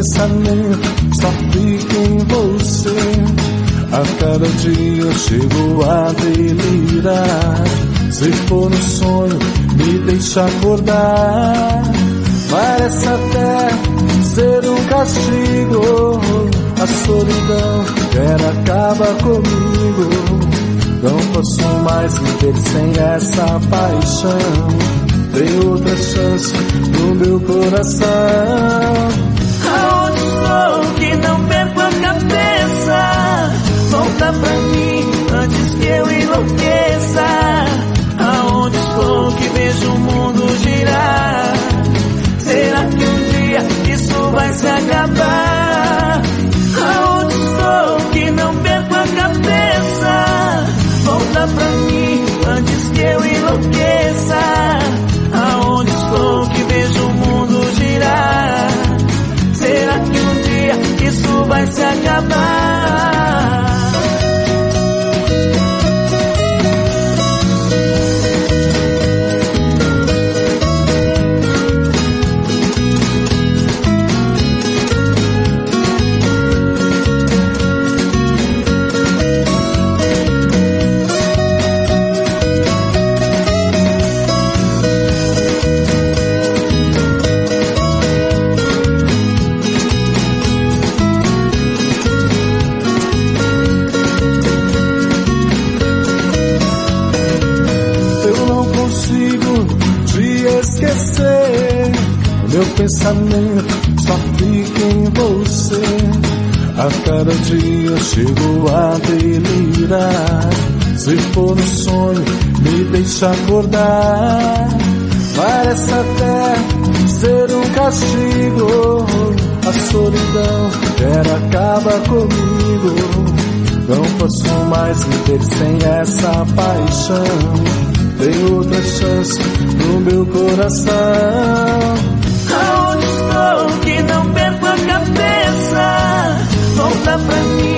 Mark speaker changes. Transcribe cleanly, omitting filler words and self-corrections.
Speaker 1: pensamento só fica em você. A cada dia eu chego a delirar. Se for um sonho, me deixa acordar. Parece até ser um castigo. A solidão quer acabar comigo. Não posso mais viver sem essa paixão. Tem outra chance no meu coração.
Speaker 2: Aonde estou que não perco a cabeça? Volta pra mim antes que eu enlouqueça. Aonde estou que vejo o mundo girar? Será que um dia isso vai se acabar? Aonde estou que não perco a cabeça? Volta pra mim antes que eu enlouqueça. Aonde estou que vejo o mundo girar? Será que um dia isso vai se acabar?
Speaker 1: Meu pensamento só fica em você. A cada dia eu chego a delirar. Se for um sonho, me deixa acordar. Parece até ser um castigo. A solidão quer acabar comigo. Não posso mais viver sem essa paixão. Tem outra chance no meu coração.
Speaker 2: Aonde estou que não perco a cabeça? Volta pra mim